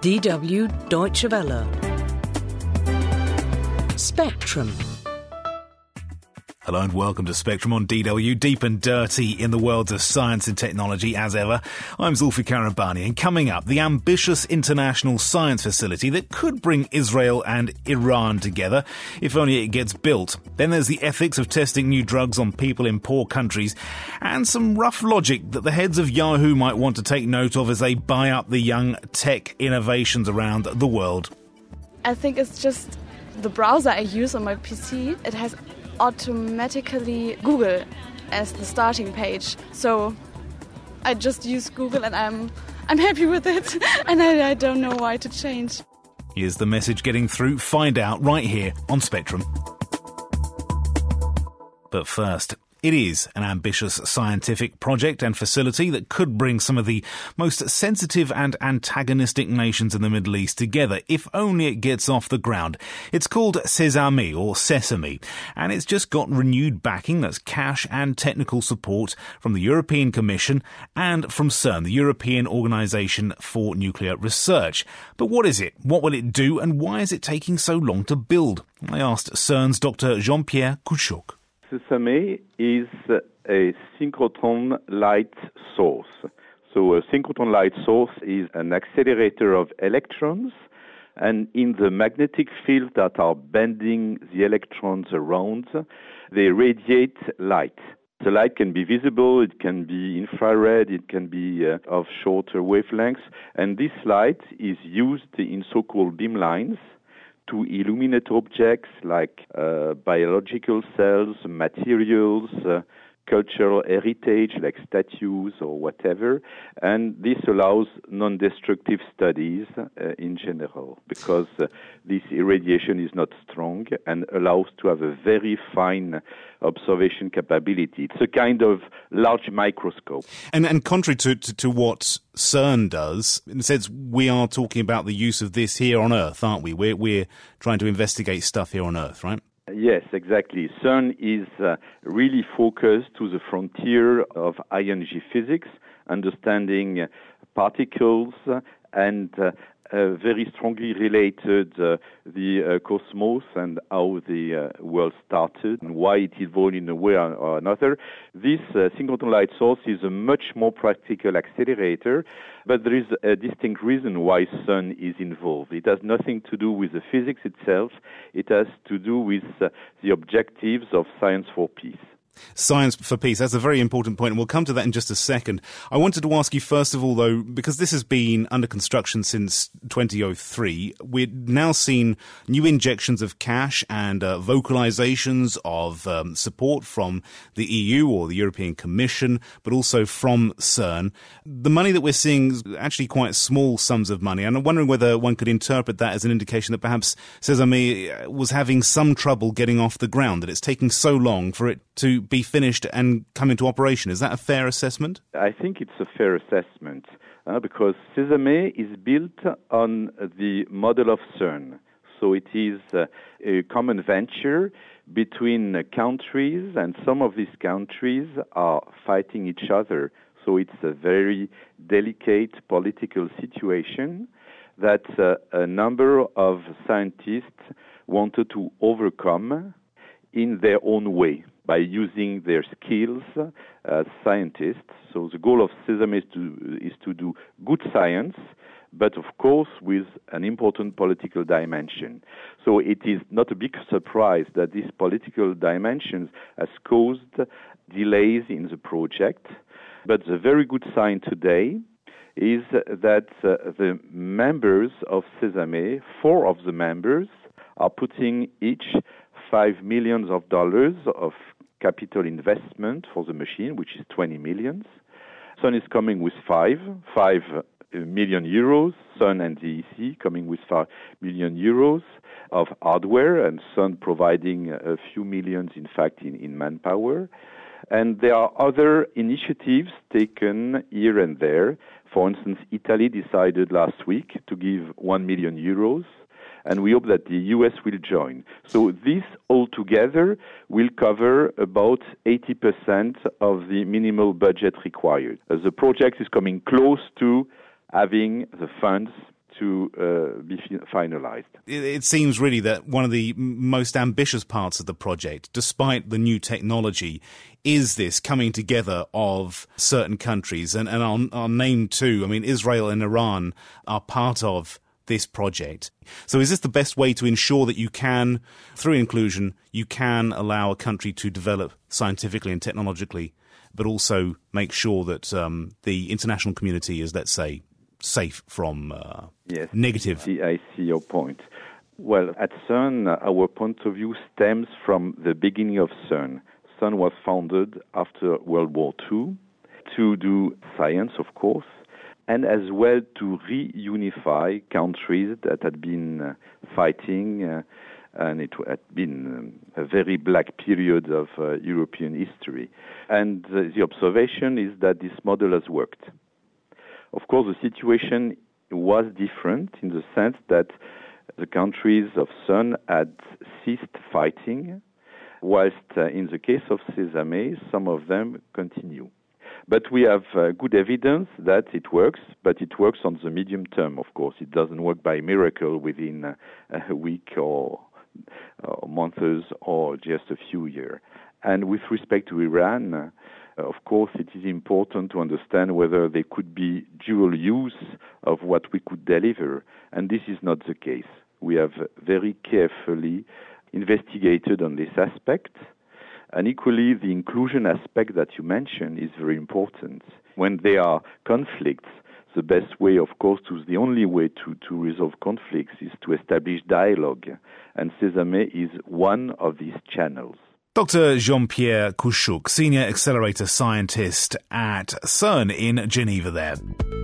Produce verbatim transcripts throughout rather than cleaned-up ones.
D W Deutsche Welle. Spectrum. Hello and welcome to Spectrum on D W, deep and dirty in the worlds of science and technology as ever. I'm Zulfikar Rabbani, and coming up, the ambitious international science facility that could bring Israel and Iran together, if only it gets built. Then there's the ethics of testing new drugs on people in poor countries, and some rough logic that the heads of Yahoo might want to take note of as they buy up the young tech innovations around the world. I think it's just the browser I use on my P C. It has automatically Google as the starting page. So I just use Google and I'm I'm happy with it and I, I don't know why to change. Here's the message getting through. Find out right here on Spectrum. But first, it is an ambitious scientific project and facility that could bring some of the most sensitive and antagonistic nations in the Middle East together, if only it gets off the ground. It's called Sesame, or Sesame, and it's just got renewed backing, that's cash and technical support, from the European Commission and from CERN, the European Organisation for Nuclear Research. But what is it? What will it do? And why is it taking so long to build? I asked CERN's Doctor Jean-Pierre Couchoc. Sesame is a synchrotron light source. So a synchrotron light source is an accelerator of electrons, and in the magnetic field that are bending the electrons around, they radiate light. The light can be visible, it can be infrared, it can be uh, of shorter wavelengths, and this light is used in so-called beamlines to illuminate objects like uh, biological cells, materials, uh, cultural heritage like statues or whatever. And this allows non-destructive studies uh, in general because uh, this irradiation is not strong and allows to have a very fine observation capability. It's a kind of large microscope. And, and contrary to, to, to what CERN does, in a sense, we are talking about the use of this here on Earth, aren't we? We're, we're trying to investigate stuff here on Earth, right? Yes, exactly. CERN is uh, really focused to the frontier of high energy physics, understanding uh, particles uh, and uh, uh, very strongly related uh, the uh, cosmos and how the uh, world started and why it evolved in a way or another. This uh, synchrotron light source is a much more practical accelerator, but there is a distinct reason why CERN is involved. It has nothing to do with the physics itself. It has to do with uh, the objectives of science for peace. Science for peace, that's a very important point, and we'll come to that in just a second. I wanted to ask you first of all, though, because this has been under construction since twenty oh three, we've now seen new injections of cash and uh, vocalizations of um, support from the E U or the European Commission, but also from CERN. The money that we're seeing is actually quite small sums of money, and I'm wondering whether one could interpret that as an indication that perhaps Sesame was having some trouble getting off the ground, that it's taking so long for it to be finished and come into operation. Is that a fair assessment? I think it's a fair assessment uh, because Sesame is built on the model of CERN. So it is uh, a common venture between uh, countries, and some of these countries are fighting each other. So it's a very delicate political situation that uh, a number of scientists wanted to overcome in their own way, by using their skills as scientists. So the goal of Sesame is to, is to do good science, but of course with an important political dimension. So it is not a big surprise that this political dimension has caused delays in the project. But the very good sign today is that uh, the members of Sesame, four of the members, are putting each five millions of dollars of capital investment for the machine, which is twenty millions. CERN is coming with five, five million euros. CERN and the E C coming with five million euros of hardware, and CERN providing a few millions, in fact, in, in manpower. And there are other initiatives taken here and there. For instance, Italy decided last week to give one million euros. And we hope that the U S will join. So this altogether will cover about eighty percent of the minimal budget required. As the project is coming close to having the funds to uh, be finalized. It, it seems really that one of the most ambitious parts of the project, despite the new technology, is this coming together of certain countries. And, and I'll, I'll name two. I mean, Israel and Iran are part of this project. So is this the best way to ensure that you can, through inclusion, you can allow a country to develop scientifically and technologically, but also make sure that um, the international community is, let's say, safe from uh, yes, negative? I see your point. Well, at CERN, our point of view stems from the beginning of CERN. CERN was founded after World War Two to do science, of course, and as well to reunify countries that had been uh, fighting, uh, and it had been um, a very black period of uh, European history. And uh, the observation is that this model has worked. Of course, the situation was different in the sense that the countries of CERN had ceased fighting, whilst uh, in the case of Sesame, some of them continue. But we have uh, good evidence that it works, but it works on the medium term, of course. It doesn't work by miracle within uh, a week or, or months or just a few years. And with respect to Iran, uh, of course, it is important to understand whether there could be dual use of what we could deliver, and this is not the case. We have very carefully investigated on this aspect, and equally the inclusion aspect that you mentioned is very important. When there are conflicts, the best way, of course, to the only way to, to resolve conflicts is to establish dialogue, and Sesame is one of these channels. Doctor Jean-Pierre Couchouc, Senior Accelerator Scientist at CERN in Geneva there.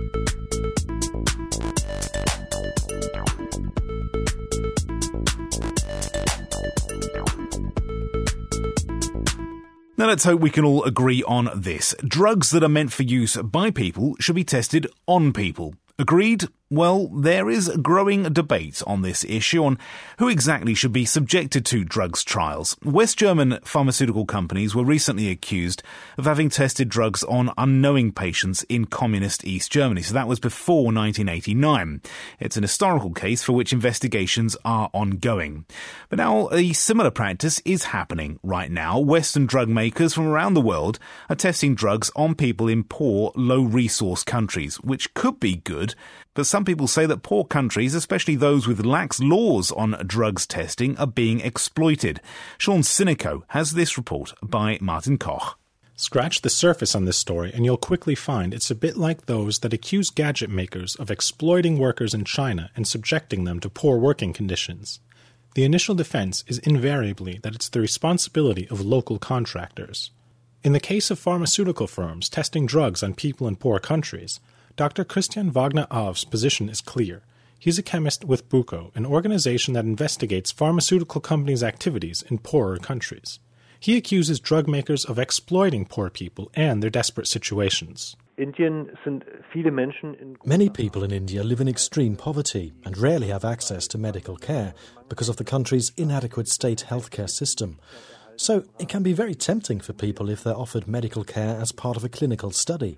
Now let's hope we can all agree on this. Drugs that are meant for use by people should be tested on people. Agreed? Well, there is a growing debate on this issue on who exactly should be subjected to drugs trials. West German pharmaceutical companies were recently accused of having tested drugs on unknowing patients in communist East Germany. So that was before nineteen eighty-nine. It's an historical case for which investigations are ongoing. But now a similar practice is happening right now. Western drug makers from around the world are testing drugs on people in poor, low-resource countries, which could be good. But some people say that poor countries, especially those with lax laws on drugs testing, are being exploited. Sean Sinico has this report by Martin Koch. Scratch the surface on this story and you'll quickly find it's a bit like those that accuse gadget makers of exploiting workers in China and subjecting them to poor working conditions. The initial defense is invariably that it's the responsibility of local contractors. In the case of pharmaceutical firms testing drugs on people in poor countries, Doctor Christian Wagner-Av's position is clear. He's a chemist with Buko, an organization that investigates pharmaceutical companies' activities in poorer countries. He accuses drug makers of exploiting poor people and their desperate situations. Many people in India live in extreme poverty and rarely have access to medical care because of the country's inadequate state healthcare system. So it can be very tempting for people if they're offered medical care as part of a clinical study.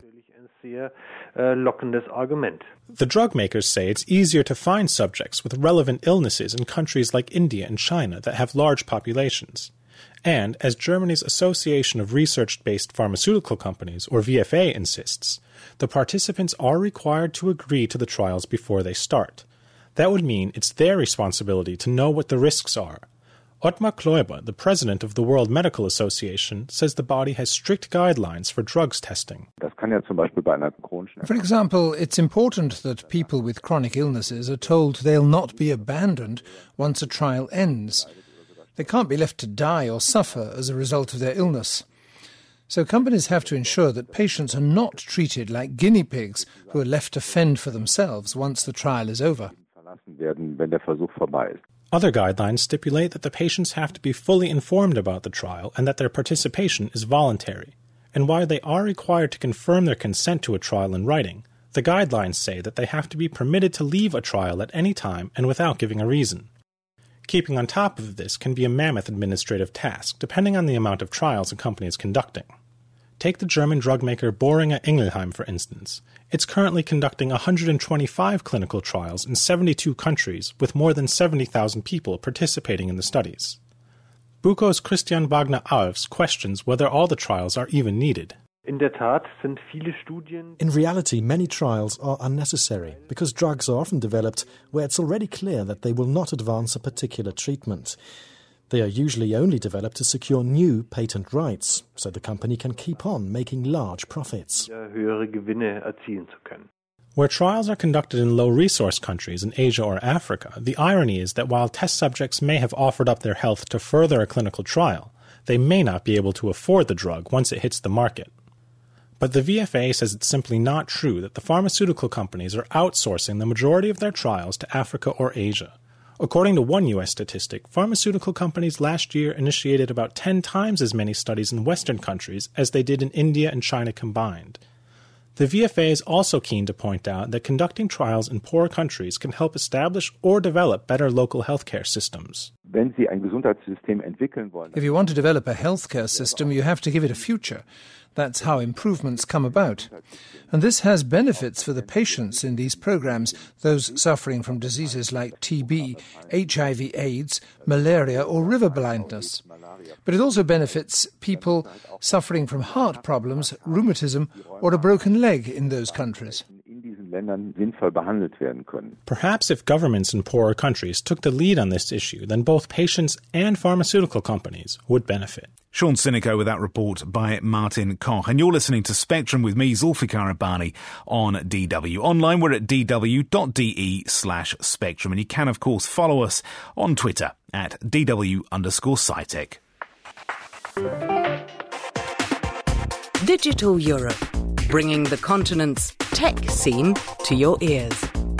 The drug makers say it's easier to find subjects with relevant illnesses in countries like India and China that have large populations. And, as Germany's Association of Research-Based Pharmaceutical Companies, or V F A, insists, the participants are required to agree to the trials before they start. That would mean it's their responsibility to know what the risks are. Ottmar Kloiber, the president of the World Medical Association, says the body has strict guidelines for drugs testing. For example, it's important that people with chronic illnesses are told they'll not be abandoned once a trial ends. They can't be left to die or suffer as a result of their illness. So companies have to ensure that patients are not treated like guinea pigs who are left to fend for themselves once the trial is over. Other guidelines stipulate that the patients have to be fully informed about the trial and that their participation is voluntary. And while they are required to confirm their consent to a trial in writing, the guidelines say that they have to be permitted to leave a trial at any time and without giving a reason. Keeping on top of this can be a mammoth administrative task, depending on the amount of trials a company is conducting. Take the German drug maker Boehringer Ingelheim, for instance. It's currently conducting one hundred twenty-five clinical trials in seventy-two countries, with more than seventy thousand people participating in the studies. Buko's Christian Wagner-Alves questions whether all the trials are even needed. In reality, many trials are unnecessary because drugs are often developed where it's already clear that they will not advance a particular treatment. They are usually only developed to secure new patent rights, so the company can keep on making large profits. Where trials are conducted in low-resource countries in Asia or Africa, the irony is that while test subjects may have offered up their health to further a clinical trial, they may not be able to afford the drug once it hits the market. But the V F A says it's simply not true that the pharmaceutical companies are outsourcing the majority of their trials to Africa or Asia. According to one U S statistic, pharmaceutical companies last year initiated about ten times as many studies in Western countries as they did in India and China combined. The V F A is also keen to point out that conducting trials in poor countries can help establish or develop better local healthcare systems. If you want to develop a healthcare system, you have to give it a future. That's how improvements come about. And this has benefits for the patients in these programs, those suffering from diseases like T B, H I V AIDS, malaria or river blindness. But it also benefits people suffering from heart problems, rheumatism or a broken leg in those countries. Perhaps if governments in poorer countries took the lead on this issue, then both patients and pharmaceutical companies would benefit. Sean Sinico with that report by Martin Koch. And you're listening to Spectrum with me, Zulfikar Rabbani, on D W. Online, we're at dw.de slash Spectrum. And you can, of course, follow us on Twitter at dw underscore SciTech. Digital Europe, bringing the continent's tech scene to your ears.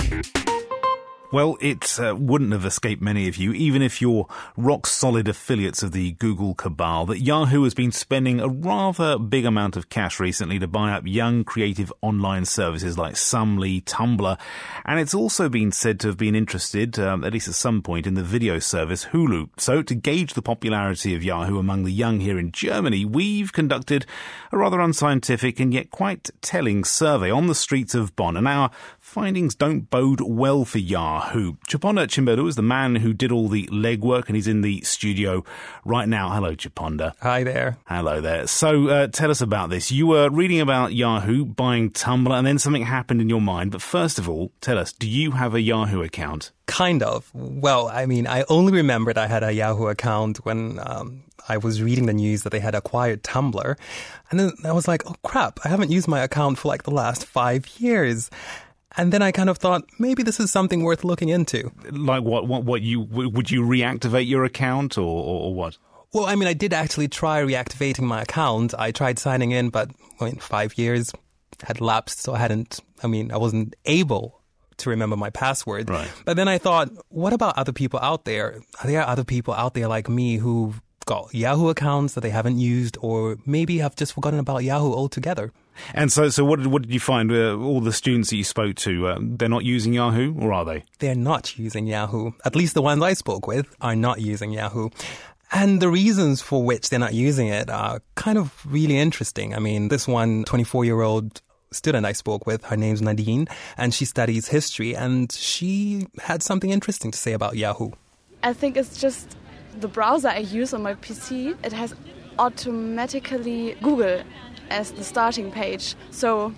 Well, it uh, wouldn't have escaped many of you, even if you're rock-solid affiliates of the Google cabal, that Yahoo has been spending a rather big amount of cash recently to buy up young, creative online services like Sumly, Tumblr, and it's also been said to have been interested, um, at least at some point, in the video service Hulu. So, to gauge the popularity of Yahoo among the young here in Germany, we've conducted a rather unscientific and yet quite telling survey on the streets of Bonn, and our findings don't bode well for Yahoo. Chaponda Chimbedu is the man who did all the legwork, and he's in the studio right now. Hello, Chaponda. Hi there. Hello there. So uh, tell us about this. You were reading about Yahoo, buying Tumblr, and then something happened in your mind. But first of all, tell us, do you have a Yahoo account? Kind of. Well, I mean, I only remembered I had a Yahoo account when um, I was reading the news that they had acquired Tumblr. And then I was like, oh, crap, I haven't used my account for like the last five years. And then I kind of thought, maybe this is something worth looking into. Like what? What? What? You would you reactivate your account, or, or, or what? Well, I mean, I did actually try reactivating my account. I tried signing in, but I mean, five years had lapsed, so I hadn't. I mean, I wasn't able to remember my password. Right. But then I thought, what about other people out there? Are there other people out there like me who've got Yahoo accounts that they haven't used, or maybe have just forgotten about Yahoo altogether? And so, so what did what did you find? Uh, all the students that you spoke to, uh, they're not using Yahoo, or are they? They're not using Yahoo. At least the ones I spoke with are not using Yahoo. And the reasons for which they're not using it are kind of really interesting. I mean, this one twenty-four-year-old student I spoke with, her name's Nadine, and she studies history, and she had something interesting to say about Yahoo. I think it's just the browser I use on my P C. It has automatically Google as the starting page. So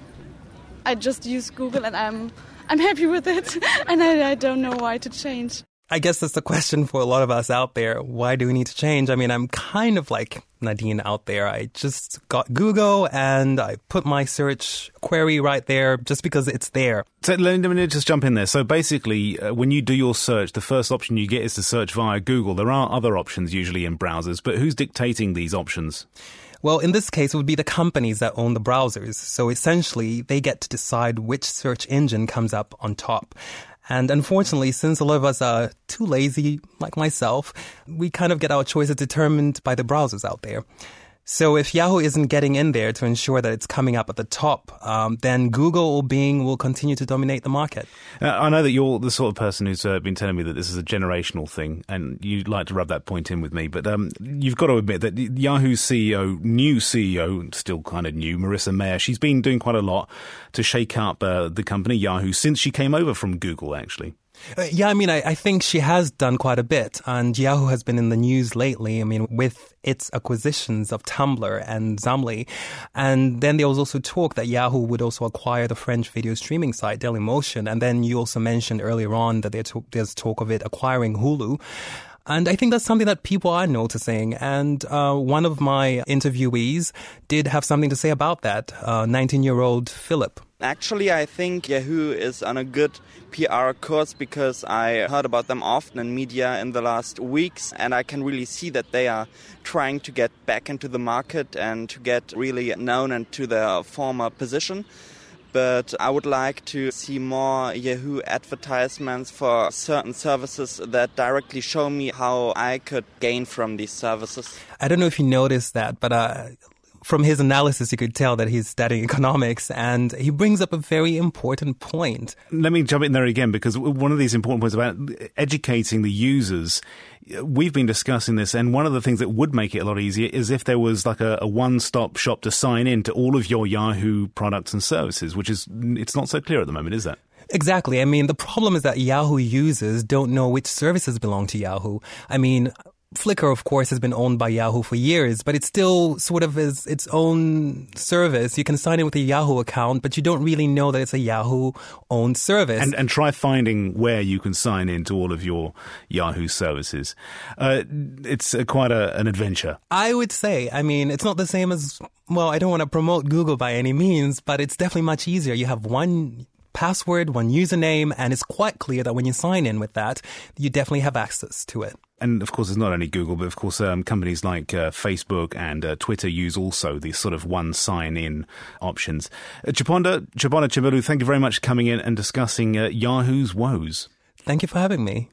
I just use Google and I'm I'm happy with it. And I, I don't know why to change. I guess that's the question for a lot of us out there. Why do we need to change? I mean, I'm kind of like Nadine out there. I just got Google and I put my search query right there just because it's there. So let me just jump in there. So basically, uh, when you do your search, the first option you get is to search via Google. There are other options usually in browsers, but who's dictating these options? Well, in this case, it would be the companies that own the browsers. So essentially, they get to decide which search engine comes up on top. And unfortunately, since a lot of us are too lazy, like myself, we kind of get our choices determined by the browsers out there. So if Yahoo isn't getting in there to ensure that it's coming up at the top, um, then Google or Bing will continue to dominate the market. Uh, I know that you're the sort of person who's uh, been telling me that this is a generational thing, and you'd like to rub that point in with me, but um, you've got to admit that Yahoo's C E O, new C E O, still kind of new, Marissa Mayer, she's been doing quite a lot to shake up uh, the company Yahoo since she came over from Google, actually. Uh, yeah, I mean, I, I think she has done quite a bit, and Yahoo has been in the news lately, I mean, with its acquisitions of Tumblr and Zamly. And then there was also talk that Yahoo would also acquire the French video streaming site Dailymotion. And then you also mentioned earlier on that there to- there's talk of it acquiring Hulu. And I think that's something that people are noticing. And uh, one of my interviewees did have something to say about that, uh, nineteen-year-old Philip. Actually, I think Yahoo is on a good P R course because I heard about them often in media in the last weeks, and I can really see that they are trying to get back into the market and to get really known and to their former position. But I would like to see more Yahoo advertisements for certain services that directly show me how I could gain from these services. I don't know if you noticed that, but uh, from his analysis, you could tell that he's studying economics, and he brings up a very important point. Let me jump in there again, because one of these important points about educating the users, we've been discussing this, and one of the things that would make it a lot easier is if there was like a, a one-stop shop to sign in to all of your Yahoo products and services, which is, it's not so clear at the moment, is that? Exactly. I mean, the problem is that Yahoo users don't know which services belong to Yahoo. I mean, Flickr, of course, has been owned by Yahoo for years, but it still sort of is its own service. You can sign in with a Yahoo account, but you don't really know that it's a Yahoo-owned service. And, and try finding where you can sign in to all of your Yahoo services. Uh, it's uh, quite a, an adventure. I would say. I mean, it's not the same as, well, I don't want to promote Google by any means, but it's definitely much easier. You have one password, one username, and it's quite clear that when you sign in with that, you definitely have access to it. And of course, it's not only Google, but of course, um, companies like uh, Facebook and uh, Twitter use also these sort of one sign-in options. Uh, Chiponda, Chibona Chibulu, thank you very much for coming in and discussing uh, Yahoo's woes. Thank you for having me.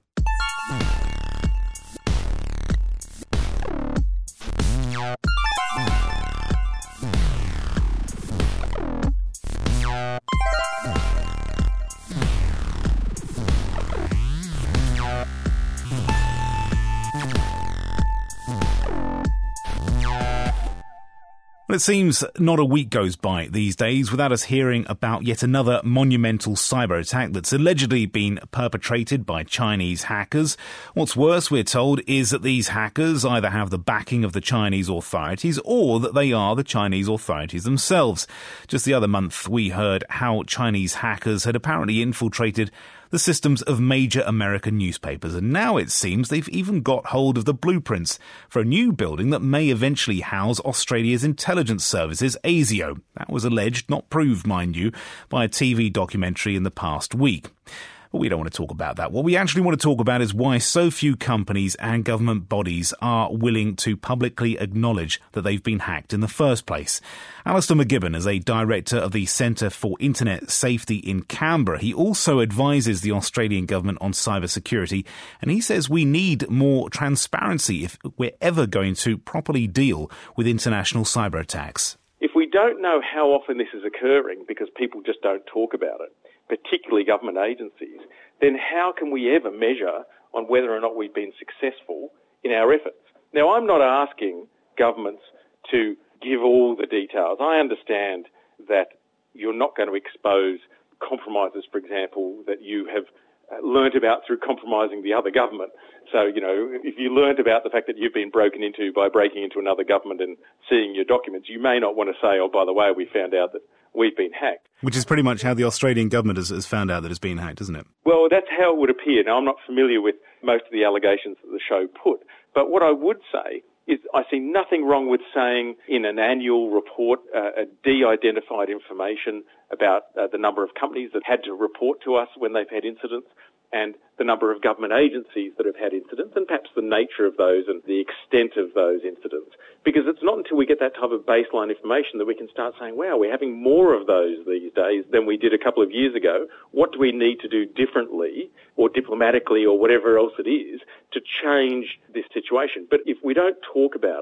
Well, it seems not a week goes by these days without us hearing about yet another monumental cyber attack that's allegedly been perpetrated by Chinese hackers. What's worse, we're told, is that these hackers either have the backing of the Chinese authorities or that they are the Chinese authorities themselves. Just the other month, we heard how Chinese hackers had apparently infiltrated the systems of major American newspapers, and now it seems they've even got hold of the blueprints for a new building that may eventually house Australia's intelligence services, ASIO. That was alleged, not proved, mind you, by a T V documentary in the past week. But we don't want to talk about that. What we actually want to talk about is why so few companies and government bodies are willing to publicly acknowledge that they've been hacked in the first place. Alistair McGibbon is a director of the Centre for Internet Safety in Canberra. He also advises the Australian government on cybersecurity, and he says we need more transparency if we're ever going to properly deal with international cyber attacks. If we don't know how often this is occurring because people just don't talk about it, particularly government agencies, then how can we ever measure on whether or not we've been successful in our efforts? Now, I'm not asking governments to give all the details. I understand that you're not going to expose compromises, for example, that you have learnt about through compromising the other government. So, you know, if you learnt about the fact that you've been broken into by breaking into another government and seeing your documents, you may not want to say, oh, by the way, we found out that we've been hacked. Which is pretty much how the Australian government has, has found out that it's been hacked, isn't it? Well, that's how it would appear. Now, I'm not familiar with most of the allegations that the show put, but what I would say is I see nothing wrong with saying in an annual report uh, de-identified information about uh, the number of companies that had to report to us when they've had incidents, and the number of government agencies that have had incidents, and perhaps the nature of those and the extent of those incidents. Because it's not until we get that type of baseline information that we can start saying, wow, we're having more of those these days than we did a couple of years ago. What do we need to do differently or diplomatically or whatever else it is to change this situation? But if we don't talk about it,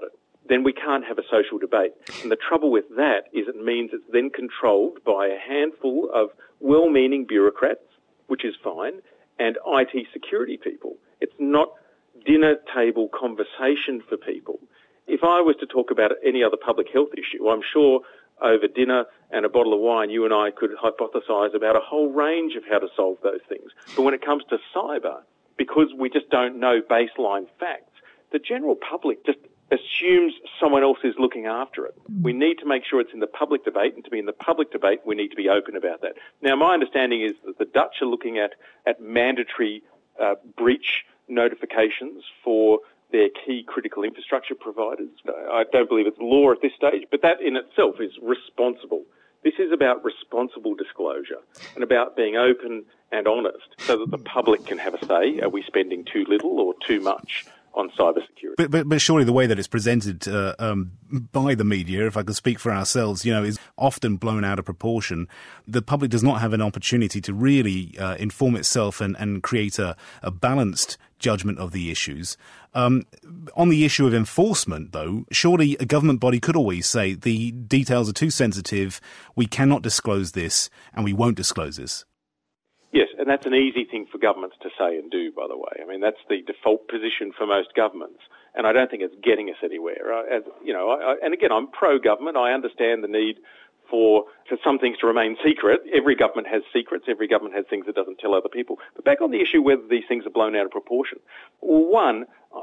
then we can't have a social debate. And the trouble with that is it means it's then controlled by a handful of well-meaning bureaucrats, which is fine, and I T security people. It's not dinner table conversation for people. If I was to talk about any other public health issue, I'm sure over dinner and a bottle of wine, you and I could hypothesise about a whole range of how to solve those things. But when it comes to cyber, because we just don't know baseline facts, the general public just assumes someone else is looking after it. We need to make sure it's in the public debate, and to be in the public debate, we need to be open about that. Now, my understanding is that the Dutch are looking at, at mandatory uh, breach notifications for their key critical infrastructure providers. I don't believe it's law at this stage, but that in itself is responsible. This is about responsible disclosure and about being open and honest so that the public can have a say. Are we spending too little or too much on cybersecurity? But, but, but surely the way that it's presented uh, um, by the media, if I can speak for ourselves, you know, is often blown out of proportion. The public does not have an opportunity to really uh, inform itself and, and create a, a balanced judgment of the issues. Um, on the issue of enforcement, though, surely a government body could always say the details are too sensitive, we cannot disclose this, and we won't disclose this. Yes, and that's an easy thing for governments to say and do, by the way. I mean, that's the default position for most governments, and I don't think it's getting us anywhere. As, you know, I, and again, I'm pro-government. I understand the need for, for some things to remain secret. Every government has secrets. Every government has things it doesn't tell other people. But back on the issue whether these things are blown out of proportion. Well, one,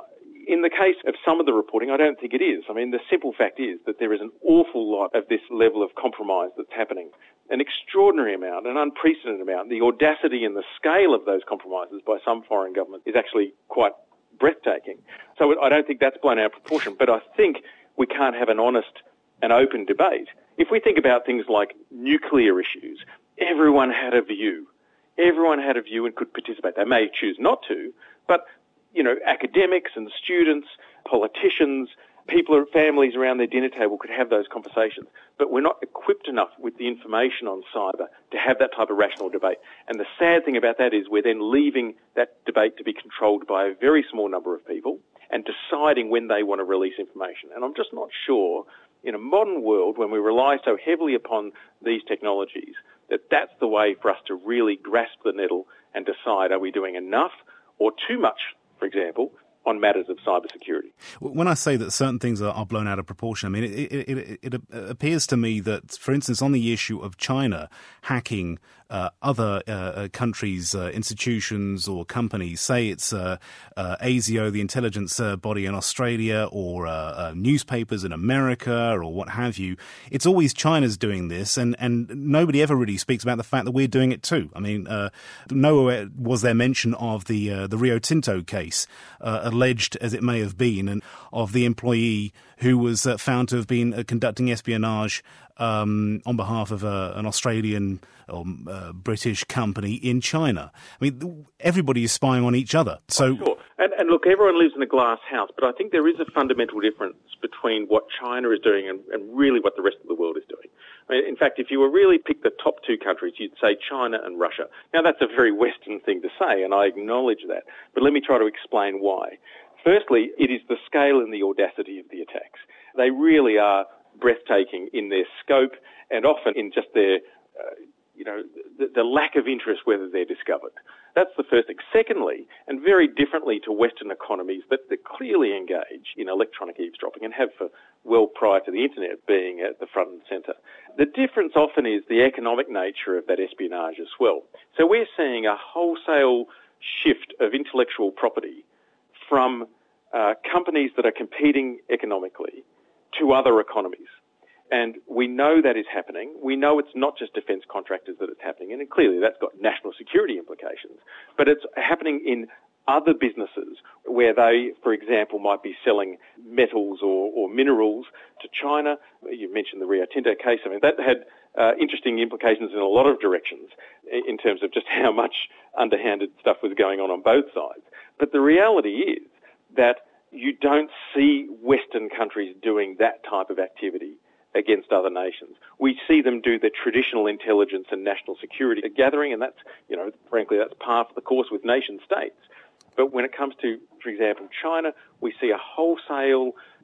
in the case of some of the reporting, I don't think it is. I mean, the simple fact is that there is an awful lot of this level of compromise that's happening. An extraordinary amount, an unprecedented amount. The audacity and the scale of those compromises by some foreign governments is actually quite breathtaking. So I don't think that's blown out of proportion. But I think we can't have an honest and open debate. If we think about things like nuclear issues, everyone had a view. Everyone had a view and could participate. They may choose not to, but, you know, academics and students, politicians, people or families around their dinner table could have those conversations. But we're not equipped enough with the information on cyber to have that type of rational debate. And the sad thing about that is we're then leaving that debate to be controlled by a very small number of people and deciding when they want to release information. And I'm just not sure in a modern world, when we rely so heavily upon these technologies, that that's the way for us to really grasp the nettle and decide, are we doing enough or too much, for example, on matters of cybersecurity. When I say that certain things are, are blown out of proportion, I mean, it, it, it, it appears to me that, for instance, on the issue of China hacking uh, other uh, countries' uh, institutions or companies, say it's uh, uh, A S I O, the intelligence uh, body in Australia, or uh, uh, newspapers in America, or what have you, it's always China's doing this, and, and nobody ever really speaks about the fact that we're doing it too. I mean, uh, nowhere was there mention of the uh, the Rio Tinto case, uh, alleged as it may have been, and of the employee who was uh, found to have been uh, conducting espionage um, on behalf of uh, an Australian or uh, British company in China. I mean, everybody is spying on each other. So, oh, sure. And, and look, everyone lives in a glass house, but I think there is a fundamental difference between what China is doing and, and really what the rest of the world is doing. I mean, in fact, if you were really pick the top two countries, you'd say China and Russia. Now, that's a very Western thing to say, and I acknowledge that. But let me try to explain why. Firstly, it is the scale and the audacity of the attacks. They really are breathtaking in their scope and often in just their, uh, you know, the, the lack of interest whether they're discovered. That's the first thing. Secondly, and very differently to Western economies that, that clearly engage in electronic eavesdropping and have for well prior to the internet being at the front and centre, the difference often is the economic nature of that espionage as well. So we're seeing a wholesale shift of intellectual property from uh, companies that are competing economically to other economies. And we know that is happening. We know it's not just defence contractors that it's happening in, and clearly that's got national security implications. But it's happening in other businesses where they, for example, might be selling metals or, or minerals to China. You mentioned the Rio Tinto case. I mean, that had uh, interesting implications in a lot of directions in terms of just how much underhanded stuff was going on on both sides. But the reality is that you don't see Western countries doing that type of activity against other nations. We see them do the traditional intelligence and national security gathering, and that's, you know, frankly, that's par for the course with nation states. But when it comes to, for example, China, we see a wholesale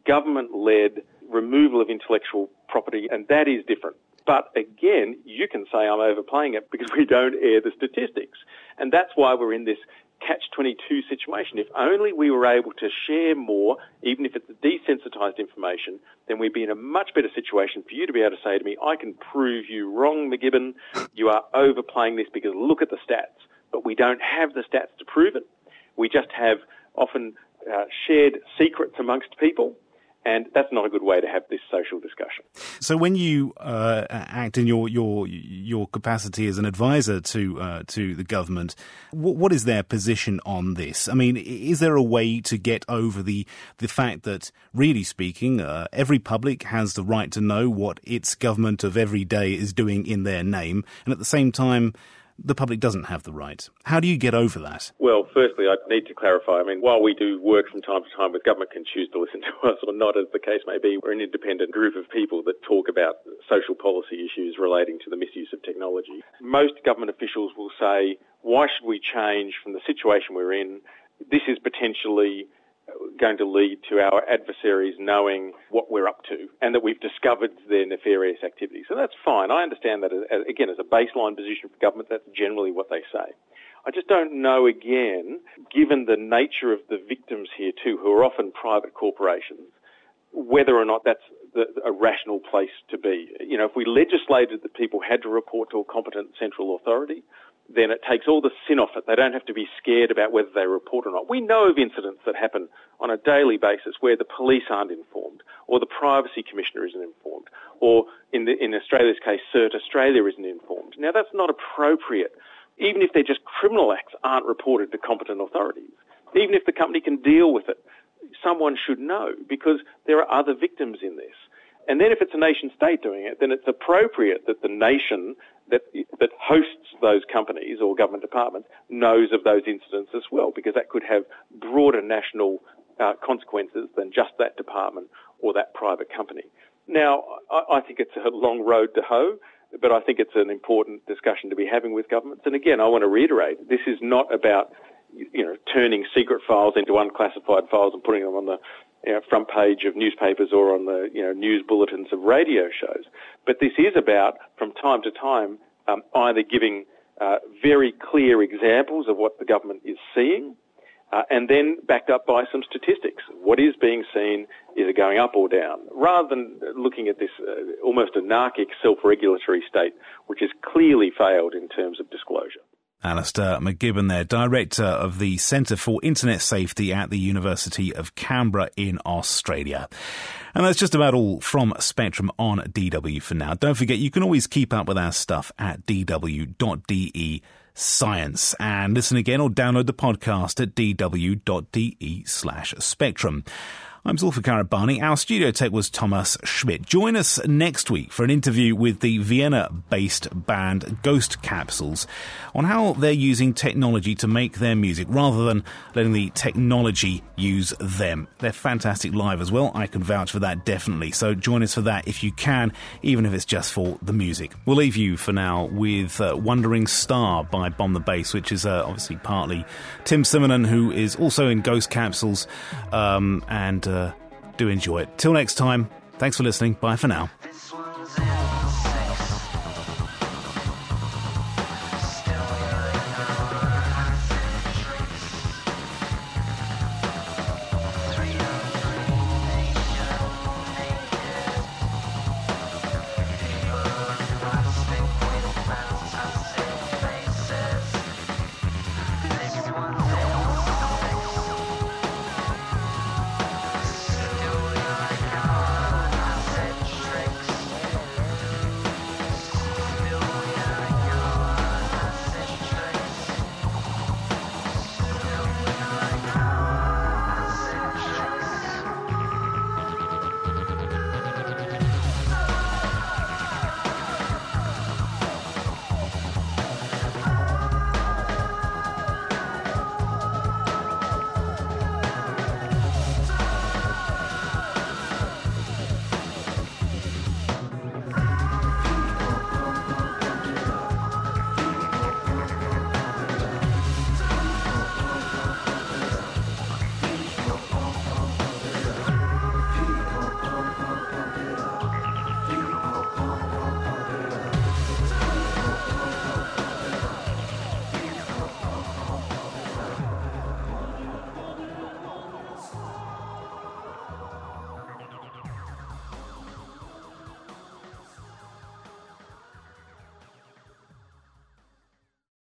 government-led removal of intellectual property, and that is different. But again, you can say I'm overplaying it because we don't air the statistics. And that's why we're in this catch twenty-two situation. If only we were able to share more, even if it's desensitised information, then we'd be in a much better situation for you to be able to say to me, I can prove you wrong, McGibbon. You are overplaying this because look at the stats. But we don't have the stats to prove it. We just have often uh, shared secrets amongst people. And that's not a good way to have this social discussion. So when you uh, act in your your your capacity as an advisor to uh, to the government, what, what is their position on this? I mean, is there a way to get over the the fact that, really speaking, uh, every public has the right to know what its government of every day is doing in their name, and at the same time, the public doesn't have the right? How do you get over that? Well, firstly, I need to clarify. I mean, while we do work from time to time with government can choose to listen to us or not, as the case may be, we're an independent group of people that talk about social policy issues relating to the misuse of technology. Most government officials will say, why should we change from the situation we're in? This is potentially going to lead to our adversaries knowing what we're up to and that we've discovered their nefarious activities. So that's fine. I understand that, as, again, as a baseline position for government, that's generally what they say. I just don't know, again, given the nature of the victims here too, who are often private corporations, whether or not that's the, a rational place to be. You know, if we legislated that people had to report to a competent central authority, then it takes all the sin off it. They don't have to be scared about whether they report or not. We know of incidents that happen on a daily basis where the police aren't informed, or the Privacy Commissioner isn't informed, or in, the, in Australia's case, CERT Australia isn't informed. Now, that's not appropriate. Even if they're just criminal acts aren't reported to competent authorities, even if the company can deal with it, someone should know, because there are other victims in this. And then if it's a nation state doing it, then it's appropriate that the nation that that hosts those companies or government departments knows of those incidents as well, because that could have broader national uh, consequences than just that department or that private company. Now, I, I think it's a long road to hoe, but I think it's an important discussion to be having with governments. And again, I want to reiterate, this is not about, you know, turning secret files into unclassified files and putting them on the you know, front page of newspapers or on the you know news bulletins of radio shows. But this is about, from time to time, um, either giving uh, very clear examples of what the government is seeing, uh, and then backed up by some statistics. What is being seen? Is it going up or down? Rather than looking at this uh, almost anarchic self-regulatory state, which has clearly failed in terms of disclosure. Alistair McGibbon there, Director of the Centre for Internet Safety at the University of Canberra in Australia. And that's just about all from Spectrum on D W for now. Don't forget, you can always keep up with our stuff at d w dot d e science and listen again or download the podcast at d w dot d e slash spectrum. I'm Zulfikar Abani. Our studio tech was Thomas Schmidt. Join us next week for an interview with the Vienna-based band Ghost Capsules on how they're using technology to make their music rather than letting the technology use them. They're fantastic live as well. I can vouch for that, definitely. So join us for that if you can, even if it's just for the music. We'll leave you for now with uh, Wandering Star by Bomb the Bass, which is uh, obviously partly Tim Simonon, who is also in Ghost Capsules, um, and uh, do enjoy it. Till next time, thanks for listening. Bye for now.